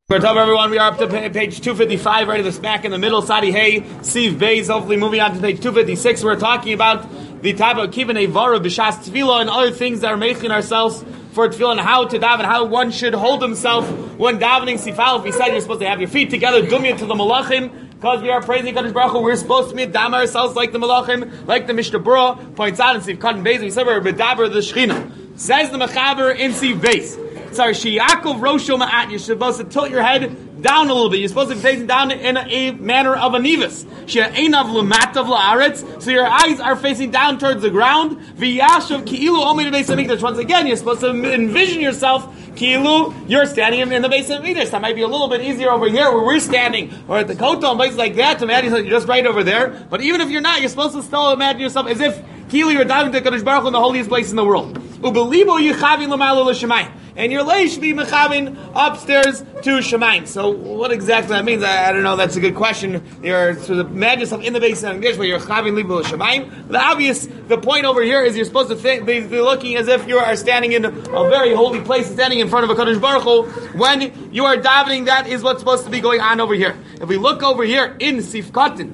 What's up, everyone? We are up to page 255, right at the smack in the middle. Sadi Hey, Siv Beis. Hopefully, moving on to page 256, we're talking about the type of kibbutz evara, b'shas tefillah, and other things that are making ourselves for tefillah, and how to daven, how one should hold himself when davening sifal. If we said you're supposed to have your feet together, dumya to the malachim, because we are praising Kadosh Baruch Hu, we're supposed to dam ourselves like the malachim, like the Mishnah Berurah points out in Siv Katan Beis. We said we're bedaber the Shechina. Says the Mechaber in Siv Beis. Sorry, Sheyakov Rosho Ma'at. You're supposed to tilt your head down a little bit. You're supposed to be facing down in a manner of a nivus. She'einav l'matav la'aretz. So your eyes are facing down towards the ground. V'yashav ki'ilu omed beis hamikdash. Once again, you're supposed to envision yourself ki'ilu you're standing in the beis hamikdash. That might be a little bit easier over here where we're standing, or at the kotel and places like that. To imagine yourself, you're just right over there. But even if you're not, you're supposed to still imagine yourself as if ki'ilu you're diving to Kadosh Baruch Hu in the holiest place in the world. Ubelibo yichavin l'malu l'shemayim. And your lay should be mechavin upstairs to Shemaim. So what exactly that means, I don't know. That's a good question. You're sort of imagine yourself in the base of English where you're chavin libo Shemaim. The point over here is you're supposed to be looking as if you are standing in a very holy place, standing in front of a Kadosh Baruch Hu. When you are davening, that is what's supposed to be going on over here. If we look over here in Sif Katan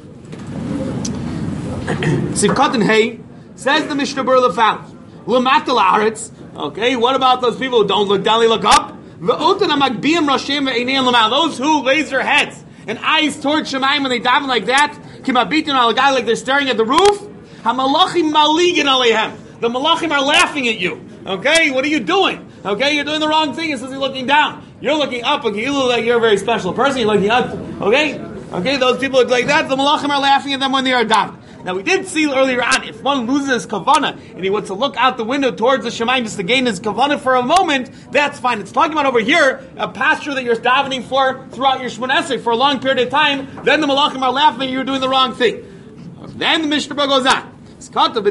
Hey, says the Mishnah Berurah found L'matal Haaretz. Okay, what about those people who don't look down, they look up? Those who raise their heads and eyes towards Shemaim when they daven like that, like they're staring at the roof. The malachim are laughing at you. Okay, what are you doing? Okay, you're doing the wrong thing. It's supposed to be looking down. You're looking up, okay, you look like you're a very special person. You're looking up, okay, those people look like that. The malachim are laughing at them when they are davening. Now, we did see earlier on, if one loses his kavanah and he wants to look out the window towards the Shemaim just to gain his kavanah for a moment, that's fine. It's talking about over here, a pasture that you're davening for throughout your Shmoneh Esrei for a long period of time, then the malachim are laughing at you, you're doing the wrong thing. Then the Mishnah Berurah goes on. It's Katav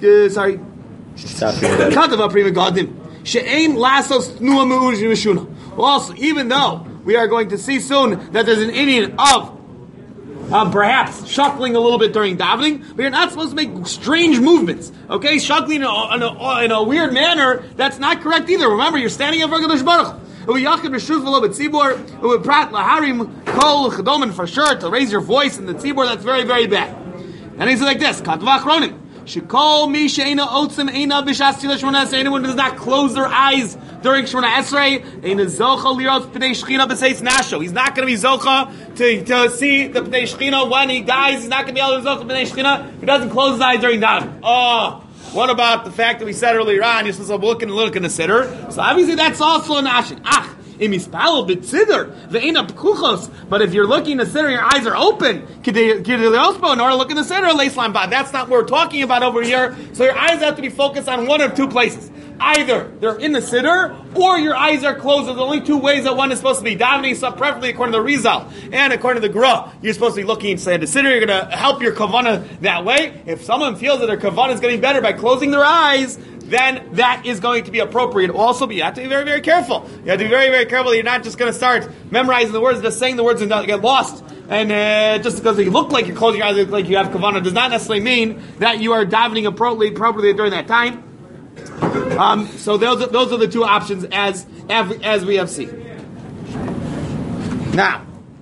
Prima Gadim. She'ein lasos tnua me'uj mishuna. Also, even though we are going to see soon that there's an Indian of perhaps shuffling a little bit during davening, but you're not supposed to make strange movements. Okay, shuffling in a weird manner, that's not correct either. Remember, you're standing in front of Kadosh Baruch Hu. For sure, to raise your voice in the tzibur, that's very, very bad. And he's like this, anyone who does not close their eyes during Shmoneh Esrei, he's not going to be zocha to see the Pnei Shechina when he dies. He's not going to be able to zocha Pnei Shechina if he doesn't close his eyes during davening. Oh, what about the fact that we said earlier on, you're supposed to look in the sitter? So obviously that's also an ashin. But if you're looking in the sitter, your eyes are open. In order to look in the sitter, that's not what we're talking about over here. So your eyes have to be focused on one of two places. Either they're in the sitter, or your eyes are closed. There's only two ways that one is supposed to be davening. So preferably according to the Rizal and according to the Gra, you're supposed to be looking inside the sitter. You're going to help your kavanah that way. If someone feels that their kavanah is getting better by closing their eyes, then that is going to be appropriate also, but you have to be very, very careful. You have to be very, very careful that you're not just going to start memorizing the words, just saying the words and not get lost. And just because you look like you're closing your eyes, look like you have kavanah, does not necessarily mean that you are davening appropriately during that time. So those are the two options as we have seen. Now,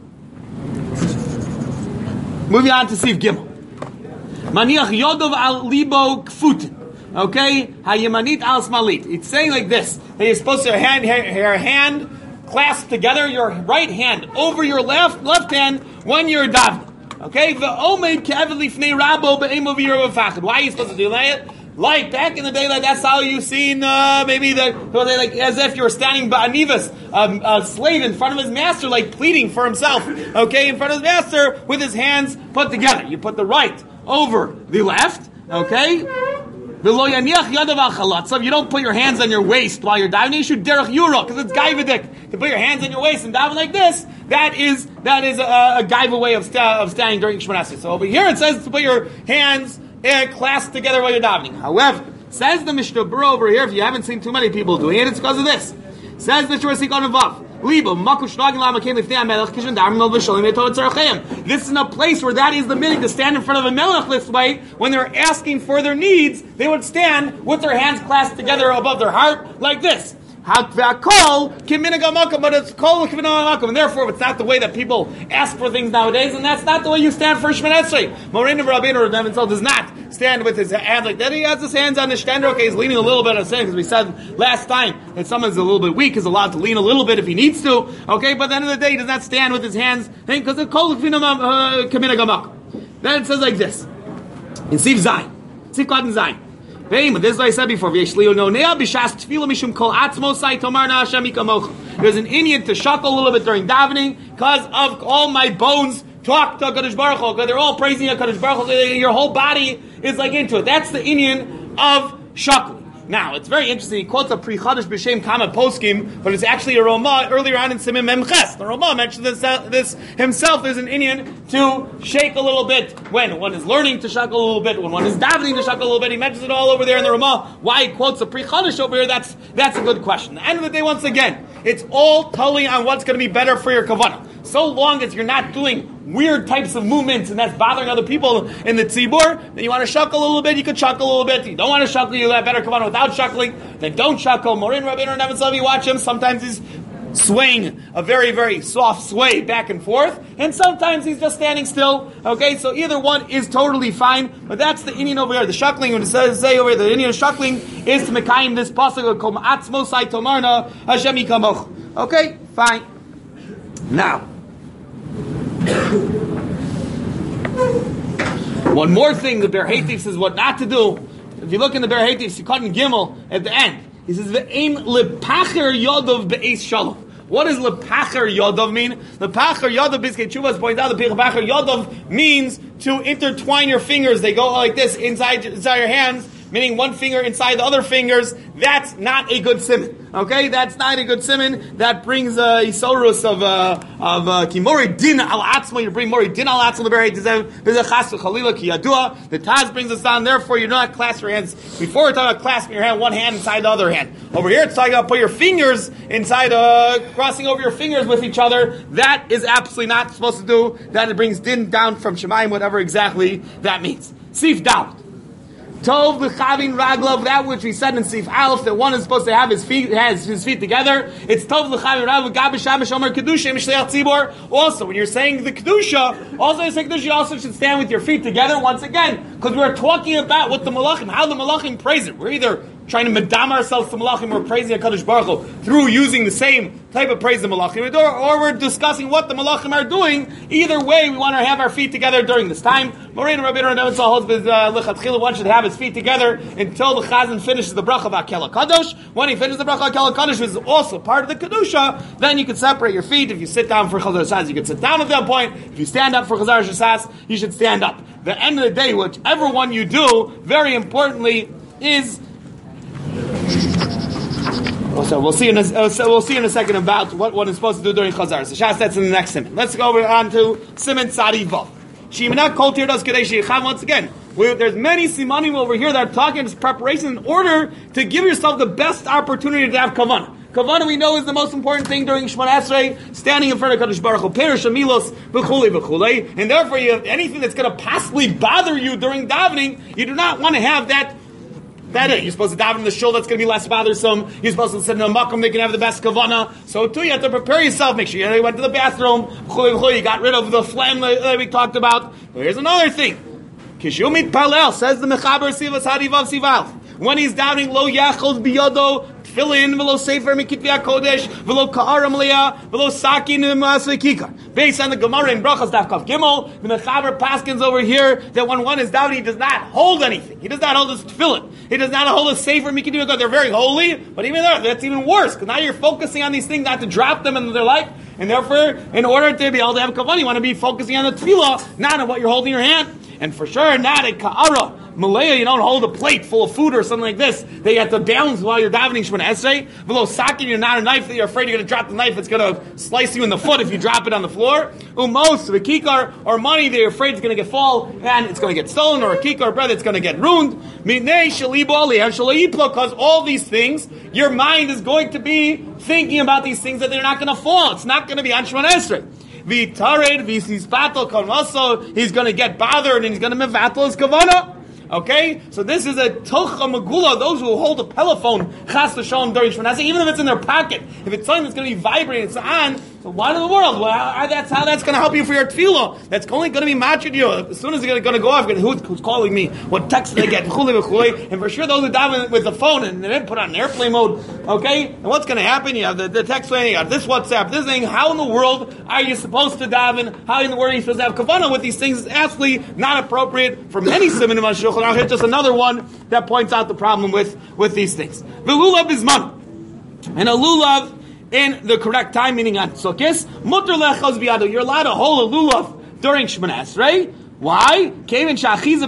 moving on to Siv Gimel. Maniach Yodov al libo kfutin. Okay, hayemanit al smalit. It's saying like this: that you're supposed to have your hand clasped together, your right hand over your left hand when you're davening. Okay, v'omed ke'evet lifnei rabo be'emo v'yirav v'fachad. Why are you supposed to do that? Like back in the day, like that's how you seen maybe like as if you were standing by a slave in front of his master, like pleading for himself. Okay, in front of his master with his hands put together. You put the right over the left. Okay. So you don't put your hands on your waist while you're diving. You should derech yura because it's gaivadik. To put your hands on your waist and dive like this, that is a gaiva way of standing during Shmoneh Esrei. So over here it says to put your hands clasped together while you're davening. However, says the Mishnah Berurah over here, if you haven't seen too many people doing it, it's because of this. Says the Shur Sikon Vav. This is in a place where that is the minute to stand in front of a melech this way. When they're asking for their needs, they would stand with their hands clasped together above their heart like this. but it's kol k'minag, and therefore it's not the way that people ask for things nowadays, and that's not the way you stand for Shemon Esrei. Moreinu Rabbeinu Rav himself does not stand with his hand like that. He has his hands on the shtender. Okay, he's leaning a little bit on his hand, because we said last time that someone's a little bit weak is allowed to lean a little bit if he needs to. Okay, but at the end of the day, he does not stand with his hands because it's kol k'minag. Then it says like this in Siv Zayin, Siv Cotton Zayin. This is what I said before. There's an Indian to shuckle a little bit during davening because of all my bones talk to HaKadosh Baruch Hu. They're all praising HaKadosh Baruch Hu. Your whole body is like into it. That's the Indian of shuckling. Now, it's very interesting. He quotes a Pri Chadash B'Shem Kama Poskim, but it's actually a Ramah earlier on in Siman Mem Ches. The Ramah mentioned this himself. There's an Indian to shake a little bit when one is learning to shuckle a little bit, when one is davening to shuckle a little bit. He mentions it all over there in the Ramah. Why he quotes a Pri Chadash over here, that's a good question. At the end of the day, once again, it's all totally on what's going to be better for your kavanah. So long as you're not doing weird types of movements and that's bothering other people in the tzibur, then you want to shuckle a little bit, you could shuckle a little bit. You don't want to shuckle, you have better kavanah without shuckling, then don't shuckle. Morin Rabbeinu Nevitzov, you watch him, sometimes he's swaying a very, very soft sway back and forth, and sometimes he's just standing still. Okay, so either one is totally fine, but that's the Indian over here. The shuckling, when it says say over here, the Indian shuckling is to mekayim this pasuk called Atzmosai Tomarna Hashem Yikamoch. Okay, fine. Now, one more thing, the Ber Hatif says what not to do. If you look in the Ber Hatif, Sikot and Gimel, at the end, he says, Ve'ein lepacher yodov be'eis shalom. What does lepacher yodov mean? Lepacher yodov, Biskei Chuvas points out, the lepacher yodov means to intertwine your fingers. They go like this inside your hands, meaning one finger inside the other fingers. That's not a good siman. Okay, that's not a good siman. That brings isorus of kimori din al atzmo. You bring mori din al atzmo. The Taz brings us down. Therefore, you do not clasp your hands. Before we're talking about clasping your hand, one hand inside the other hand. Over here, it's talking about put your fingers inside, crossing over your fingers with each other. That is absolutely not supposed to do. That it brings din down from Shemayim, whatever exactly that means. Sif Dalet. Tov l'chavin raglav, that which we said in Sif Aleph, that one is supposed to have his feet together. It's tov l'chavin raglav, gabi shamash omer kedusha mishleach tzibor. Also, when you're saying the kedusha, you also should stand with your feet together once again, because we're talking about what the malachim, how the malachim praise it. We're either trying to medam ourselves to malachim, or praising HaKadosh Baruch Hu through using the same type of praise the malachim, or we're discussing what the malachim are doing. Either way, we want to have our feet together during this time. Moreinu Rabbeinu Nevitzah holds with lechatchila, one should have his feet together until the chazan finishes the bracha of Akel HaKadosh. When he finishes the bracha of Akel HaKadosh, which is also part of the kedusha, then you can separate your feet. If you sit down for Chazar Shas, you can sit down at that point. If you stand up for Chazar Shas, you should stand up. The end of the day, whichever one you do, very importantly, is. So we'll see in a second about what one is supposed to do during Chazar Shas. That's in the next siman. Let's go on to siman Tzadi Vav. Shimona Kol Tirdos Kedei Sheichav. Once again, there's many simanim over here that are talking about preparation in order to give yourself the best opportunity to have kavanah. Kavanah, we know, is the most important thing during Shemon Esrei, standing in front of Kadosh Baruch Hu, Perish Amilos, v'chulei, and therefore you have anything that's going to possibly bother you during davening, you do not want to have that. You're supposed to daven in the shul, that's going to be less bothersome. You're supposed to sit in a makom, they can have the best kavanah. So too, you have to prepare yourself. Make sure you went to the bathroom. You got rid of the phlegm that we talked about. But here's another thing. Kishumit Palel, says the Mechaber Sivas Harivav Sival. When he's davening, lo yachol biyado tefillin v'lo sefer mikitvi hakodesh v'lo ka'ara mliya v'lo sakin v'masvei kikar. Based on the Gemara in Brachas Daf Kaf Gimel, the Mechaber Paskins over here that when one is davening, he does not hold anything. He does not hold his tefillin. He does not hold his sefer mikitvi hakodesh. They're very holy, but even there, that's even worse because now you're focusing on these things, not to drop them in their life, and therefore, in order to be able to have kavanah, you want to be focusing on the tefillah, not on what you're holding in your hand. And for sure, not a ka'ara, malaya, you don't hold a plate full of food or something like this that you have to balance while you're davening Shemon Esrei. Below sakin, you're not a knife that you're afraid you're going to drop the knife, it's going to slice you in the foot if you drop it on the floor. Umos, the kikar, or money that you're afraid it's going to get fall and it's going to get stolen, or a kikar bread that's going to get ruined. Because all these things, your mind is going to be thinking about these things that they're not going to fall. It's not going to be on Shemon Esrei. He's going to get bothered and he's going to mevatel his kavanah. Okay? So this is a tocha megula, those who hold a telephone, chas v'shalom during Shemona Esrei, even if it's in their pocket, if it's something that's going to be vibrating, it's on, so why in the world? Well, that's how that's going to help you for your tefillah. That's only going to be matching you. As soon as it's going to go off, who's calling me? What text did I get? And for sure those who daven with the phone and then put on airplane mode, okay? And what's going to happen? You have the text playing, you have this WhatsApp, this thing. How in the world are you supposed to daven? How in the world are you supposed to have kavanah with these things? It's absolutely not appropriate for many simanim on Shulchan Aruch. Here's just another one that points out the problem with these things. The lulav is man. And a lulav in the correct time, meaning on Sukkot, mutter lechos biyado. You're allowed to hold a lulav during Shemona Esrei. Why? Because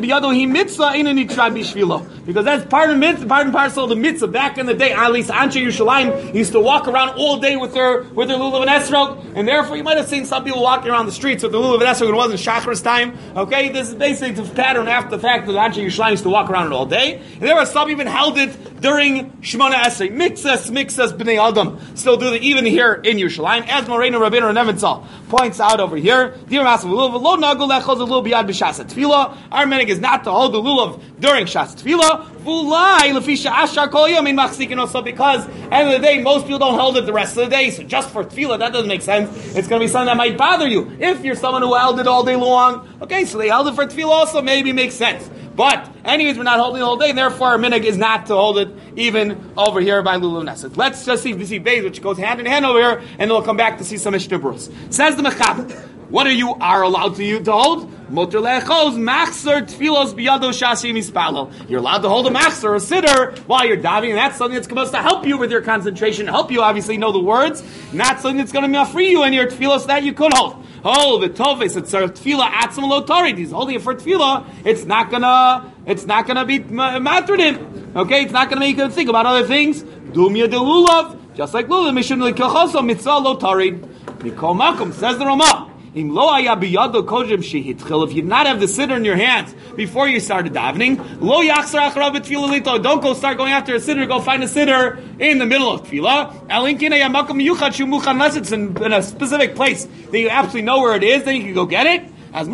that's part and parcel of the mitzvah. Back in the day, at least Anshe Yerushalayim used to walk around all day with their lulav and esrog, and therefore you might have seen some people walking around the streets with the lulav and esrog when it wasn't Shachris time. Okay, this is basically the pattern after the fact that Anshe Yerushalayim used to walk around it all day. And there were some even held it during Shemona Esrei. Mixas b'nei Adam still do it even here in Yerushalayim. As Moreno Rabbeinu Neventzal points out over here, dear Master Lulav, lo nagul lechos lulav biyad b'shas tefillah. Our minhag is not to hold the lulav during Shas tefillah. Vulai lefisha ashar kol yamin machzikin also, because at the end of the day most people don't hold it the rest of the day. So just for tefillah, that doesn't make sense. It's going to be something that might bother you if you're someone who held it all day long. Okay, so they held it for tefillah also, maybe makes sense. But anyways, we're not holding it all day, and therefore our minhag is not to hold it even over here by lulav nesek. Let's just see Beis, which goes hand in hand over here, and then we'll come back to see some Mishnah Berurah. Says the Mechaber, what are allowed to hold? Motor lechos machzer tfilos biyado shashi mispalo. You're allowed to hold a machzer, a sitter, while you're davening, and that's something that's supposed to help you with your concentration, help you obviously know the words, not something that's going to free you in your tfilos that you could hold. Oh, the toves, it's a tefillah atzma lo torid. He's holding it for tefillah. It's not gonna be matridim. Okay, it's not gonna make you think about other things. Dumya de lulav, just like lulav, mishum lekichoso mitzvah lo torid. Mikol makom, says the Ramah. If you did not have the siddur in your hands before you started davening, don't go start going after a siddur. Go find a siddur in the middle of tefillah. Unless it's in a specific place that you absolutely know where it is, then you can go get it. Then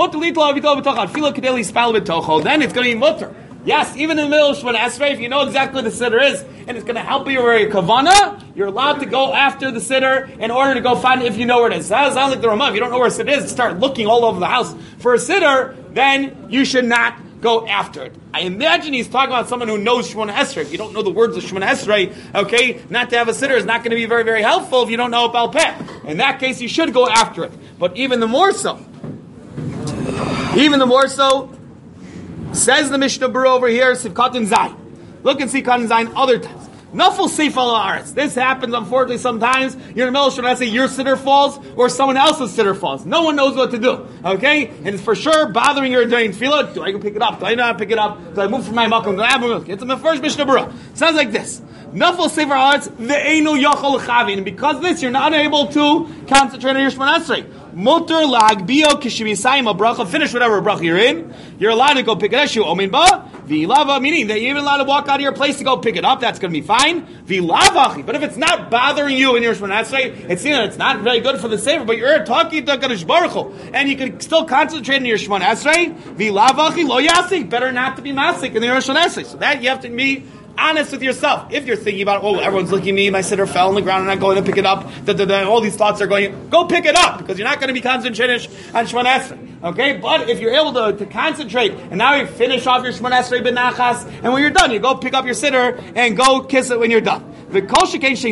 it's going to be mutter. Yes, even in the middle of Shemona Esrei, if you know exactly what the siddur is, and it's going to help you with your kavanah, you're allowed to go after the siddur in order to go find it if you know where it is. That sounds like the Ramah. If you don't know where a siddur is, start looking all over the house for a siddur, then you should not go after it. I imagine he's talking about someone who knows Shemona Esrei. If you don't know the words of Shemona Esrei, okay, not to have a siddur is not going to be very, very helpful if you don't know Baal Peh. In that case, you should go after it. But even the more so, says the Mishnah Berurah over here, Sivkatan Zayin. Look and see Katan Zayin other times. Nafal Seif al Aretz. This happens, unfortunately, sometimes. You're in the middle of Shemona Esrei, your siddur falls, or someone else's siddur falls. No one knows what to do. Okay? And it's for sure bothering you during tefillah. Do I go pick it up? Do I not pick it up? Do I move from my makom? Do I move? It's in the first Mishnah Berurah. It sounds like this. Nafal Seif al Aretz, ve'einu yachol l'chavin. And because of this, you're not able to concentrate on your Shemona Esrei. Motor lagbio kishimisayim a bracha. Finish whatever bracha you're in. You're allowed to go pick it up. Omin ba v'ilava, meaning that you're even allowed to walk out of your place to go pick it up. That's going to be fine. V'ilavachi. But if it's not bothering you in your Shemona Esrei, it's not very good for the sefer. But you're talking to Kadosh Baruch Hu, and you can still concentrate in your Shemona Esrei. V'ilavachi lo yasik. Better not to be masik in your Shemona Esrei. So that you have to be honest with yourself. If you're thinking about, oh, everyone's looking at me, my siddur fell on the ground, and I'm going to pick it up, all these thoughts are going, go pick it up, because you're not going to be concentrated on Shemona Esrei. Okay? But if you're able to concentrate, and now you finish off your Shemona Esrei b'nachas, and when you're done, you go pick up your siddur, and go kiss it when you're done. Don't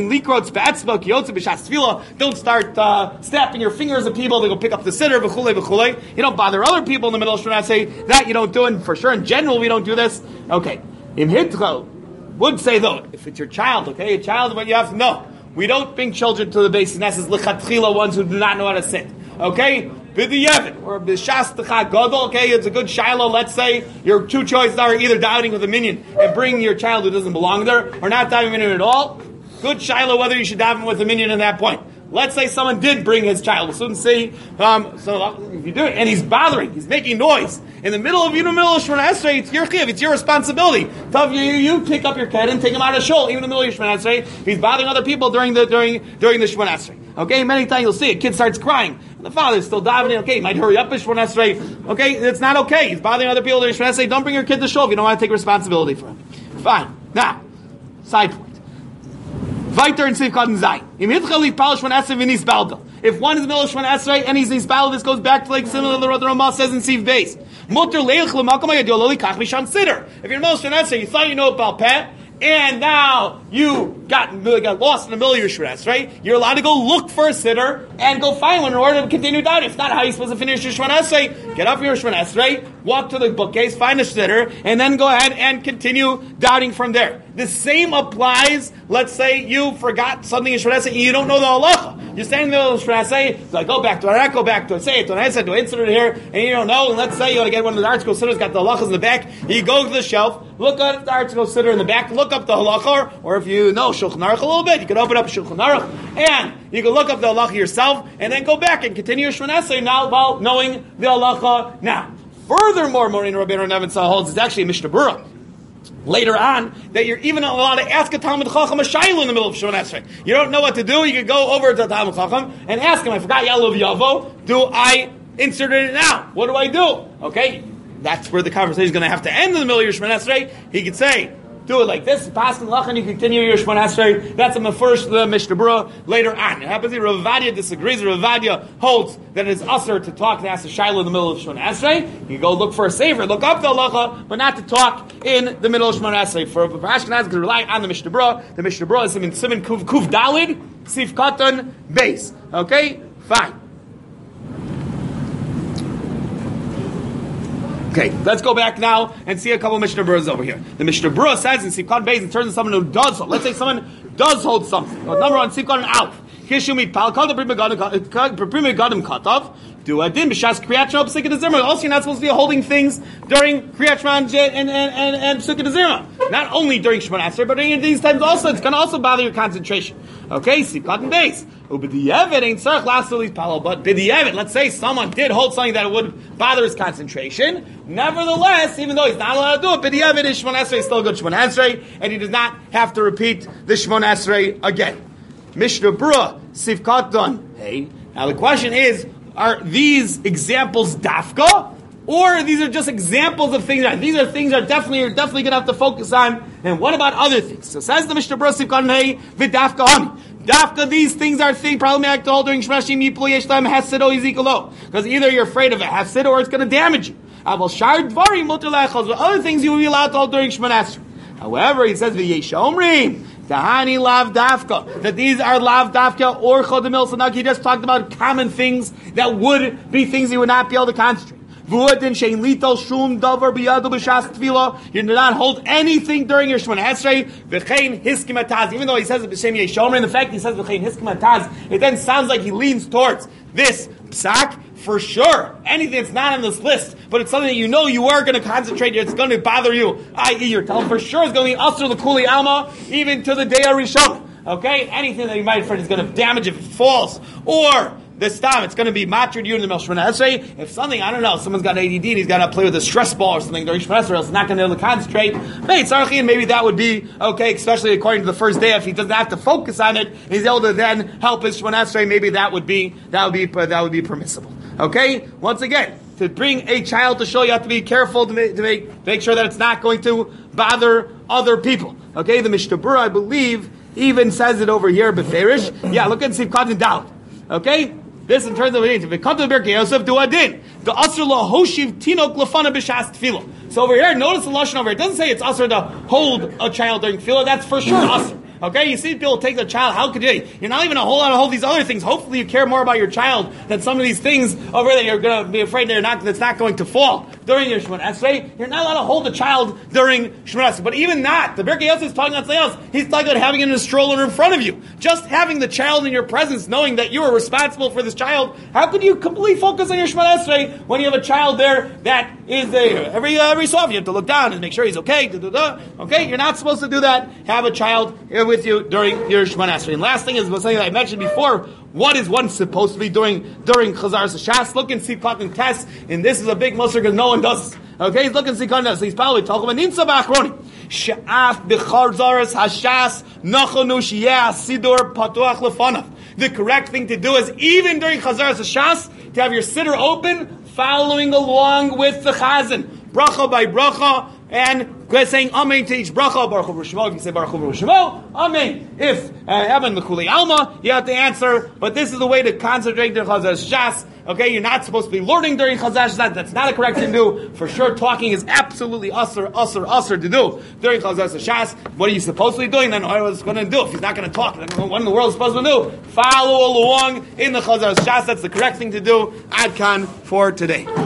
start snapping your fingers at people to go pick up the siddur, v'chulei, v'chulei. You don't bother other people in the middle of Shemona Esrei. That you don't do, and for sure, in general, we don't do this. Okay. Im hitro would say though, if it's your child, okay, a child, what you have to know, we don't bring children to the base nesses lichatchila, ones who do not know how to sit, okay? B'di'evit or b'shas t'chad gadol, okay, it's a good shiloh. Let's say your two choices are either davening with a minyan and bringing your child who doesn't belong there, or not davening minyan at all. Good shiloh whether you should daven with a minyan at that point. Let's say someone did bring his child. We'll soon see. So if you do it, and he's bothering, he's making noise in the middle of Shemona Esrei, it's your chiv, it's your responsibility. You pick up your kid and take him out of shul, even in the middle of Shemona Esrei. If he's bothering other people during the Shemona Esrei. Okay, many times you'll see a kid starts crying. And the father's still davening. Okay, he might hurry up Shemona Esrei. Okay, it's not okay. He's bothering other people during Shemona Esrei. Don't bring your kid to shul if you don't want to take responsibility for him. Fine. Now, side point. Weiter in Sif Katan Zayin. If one is in the middle of Shemona Esrei and he's nisbal, this goes back to like similar to the Ramah says in Sif Beis. If you're in the middle of Shemona Esrei, you thought you know about Peh, and now you got lost in the middle of your Shemona Esrei, you're allowed to go look for a sitter and go find one in order to continue doubting. If not, how are you supposed to finish your Shemona Esrei? Get up your Shemona Esrei, walk to the bookcase, find a sitter, and then go ahead and continue doubting from there. The same applies, let's say you forgot something in Shemona Esrei and you don't know the halacha. You're standing in the middle of Shemona Esrei, so I go back to it, go back to it, say it, I said to insert it here, and you don't know, and let's say you want to get one of the article sitters, got the halachas in the back, you go to the shelf, look at the article sitter in the back, look up the halacha, or if you know Shulchan Aruch a little bit, you can open up Shulchan Aruch, and you can look up the halacha yourself, and then go back and continue your Shemona Esrei now while knowing the halacha now. Furthermore, Morina Rabbeinu Nevitzah holds, it's actually a Mishnah Berurah later on, that you're even allowed to ask a Talmud Chacham a shayla in the middle of Shemona Esrei. You don't know what to do, you can go over to the Talmud Chacham and ask him, I forgot Yalav Yavo, do I insert it now? What do I do? Okay, that's where the conversation is going to have to end in the middle of your Shemona Esrei. He could say, do it like this, pass the lach, and you continue your Shemona Esrei. That's in the first Mishnah Berurah later on. It happens that Rav Ovadia disagrees. Rav Ovadia holds that it is usher to talk and ask a shayla in the middle of Shemona Esrei. You go look for a saver, look up the halacha, but not to talk in the middle of Shemona Esrei. For Ashkenaz, to rely on the Mishnah Berurah. The Mishnah Berurah is in Siman Kuv Dalid, Sif Katan Beis. Okay, fine. Okay, let's go back now and see a couple of Mishnah Berurahs over here. The Mishnah Berurah says in Sifkat Beis, in terms of someone who does hold. Let's say someone does hold something. Number one, Sifkat and Aleph. Kishumi Pal Kal Prima Gadim Katav. Do a din b'shas Kriyat Shema P'sikah D'Zimra. Also, you're not supposed to be holding things during Kriyat Shema and P'sikah D'Zimra. Not only during Shemona Esrei, but during these times also. It's going to also bother your concentration. Okay, Sifkat and Beis. Ub'di'evet ain't tzarich la'asul palo. But b'di'evet, let's say someone did hold something that would bother his concentration. Nevertheless, even though he's not allowed to do it, b'di'evet his Shemona Esrei is still a good Shemona Esrei, and he does not have to repeat the Shemona Esrei again. Mishnah Berurah, Sifkat done. Hey, now the question is, are these examples dafka, or these are just examples of things? These are things that you're definitely going to have to focus on. And what about other things? So says the Mishnah Berurah, Sifkat hey v'dafka hani. Dafka, these things are problematic to hold during Shemashim Yiplu Yeshlam Hesed or Yizikalo, because either you're afraid of a Hesed or it's going to damage you. But other things you will be allowed to hold during Shemona Esrei. However, he says v'yesh omrim Tahani lav dafka, that these are lav dafka or chodemil sanak. He just talked about common things that would be things you would not be able to concentrate. You do not hold anything during your Shemona Esrei. Even though he says it b'shem yeshomer, and the fact he says v'chein hiskimataz, it then sounds like he leans towards this psak. For sure, anything that's not on this list, but it's something that you know you are going to concentrate, it's going to bother you, i.e. your talent, for sure is going to be usher the kuli alma, even to the day of Rishon. Okay? Anything that you might afraid is going to damage if it falls, or this time it's going to be matred you in the middle of Shemona Esrei. If something, I don't know, someone's got ADD and he's got to play with a stress ball or something during Shemona Esrei, else he's not going to be able to concentrate. Maybe that would be okay, especially according to the first day. If he doesn't have to focus on it, he's able to then help his Shemona Esrei. Maybe that would be permissible. Okay? Once again, to bring a child to shul, you have to be careful to make sure that it's not going to bother other people. Okay? The Mishnah Berurah, I believe, even says it over here, Beferish. Yeah, look at Sifkat and Dalet. Okay? This in terms of it. If it comes to the Birkei Yosef, do a din. The asur lo hoshiv tinok lefana b'shas tefillah. So over here, notice the lashon over here. It doesn't say it's asur to hold a child during tefillah. That's for sure asur. Okay, you see people take the child, how could you? You're not even a whole lot to hold these other things. Hopefully you care more about your child than some of these things over there. You're going to be afraid that's not going to fall during your Shemona Esrei. You're not allowed to hold a child during Shemona Esrei. But even that, the Birkei Yosef is talking about something else. He's talking about having it in a stroller in front of you. Just having the child in your presence, knowing that you are responsible for this child, how could you completely focus on your Shemona Esrei when you have a child there that is there? Every so often you have to look down and make sure he's okay. Okay, you're not supposed to do that. Have a child with you during your Shemona Esrei. And last thing is something that I mentioned before. What is one supposed to be doing during Chazaras Hashas? Look and see Katan Test, and this is a big musar because no one does. Okay, he's looking to see Katan Test. So he's probably talking about Ninsa B'Achroni. She'af b'Chazaras Hashas nachonu sheyeh sidur patuach lefanav. the correct thing to do is, even during Chazaras Shas, to have your siddur open, following along with the Chazan, bracha by bracha, and saying Amen to each bracha. Baruch Hu Shemo. If you say Baruch Hu Shemo, Amen. If Evan L'Kuli Alma, you have to answer. But this is the way to concentrate during Chazaras Shas. Okay, you're not supposed to be learning during Chazaras Shas. That's not a correct thing to do. For sure, talking is absolutely usher to do during Chazaras Shas. What are you supposed to be doing? Then what's going to do? If he's not going to talk, then what in the world is supposed to do? Follow along in the Chazaras Shas. That's the correct thing to do. Ad Kan for today.